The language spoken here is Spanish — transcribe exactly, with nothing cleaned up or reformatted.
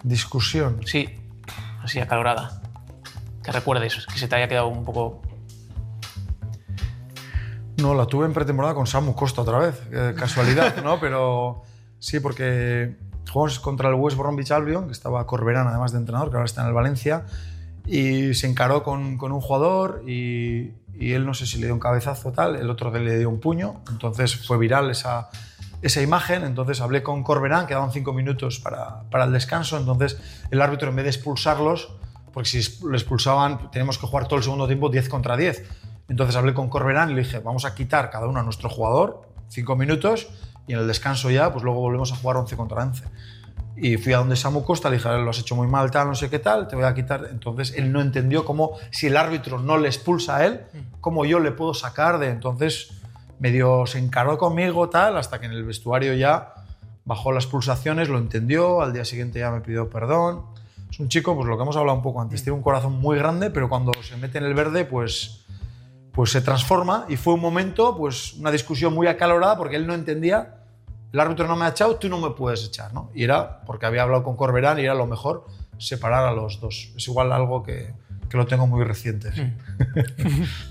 Discusión. Sí, así acalorada. Que recuerdes, que se te haya quedado un poco... No, la tuve en pretemporada con Samu Costa otra vez, eh, casualidad, ¿no? Pero sí, porque jugamos contra el West Bromwich Albion, que estaba Corberán además de entrenador, que ahora está en el Valencia, y se encaró con, con un jugador y, y él no sé si le dio un cabezazo o tal, el otro le dio un puño, entonces fue viral esa, esa imagen, entonces hablé con Corberán, quedaban cinco minutos para, para el descanso, entonces el árbitro en vez de expulsarlos, porque si le expulsaban teníamos que jugar todo el segundo tiempo diez contra diez, entonces hablé con Corberán y le dije, vamos a quitar cada uno a nuestro jugador, cinco minutos, y en el descanso ya, pues luego volvemos a jugar once contra once. Y fui a donde Samu Costa, le dije, lo has hecho muy mal, tal, no sé qué tal, te voy a quitar. Entonces él no entendió cómo, si el árbitro no le expulsa a él, cómo yo le puedo sacar de... Entonces medio se encaró conmigo, tal, hasta que en el vestuario ya bajó las pulsaciones, lo entendió, al día siguiente ya me pidió perdón. Es un chico, pues lo que hemos hablado un poco antes, tiene un corazón muy grande, pero cuando se mete en el verde, pues, pues se transforma. Y fue un momento, pues una discusión muy acalorada, porque él no entendía... El árbitro no me ha echado, tú no me puedes echar, ¿no? Y era porque había hablado con Corberán y era lo mejor separar a los dos. Es igual algo que, que lo tengo muy reciente. ¿Sí?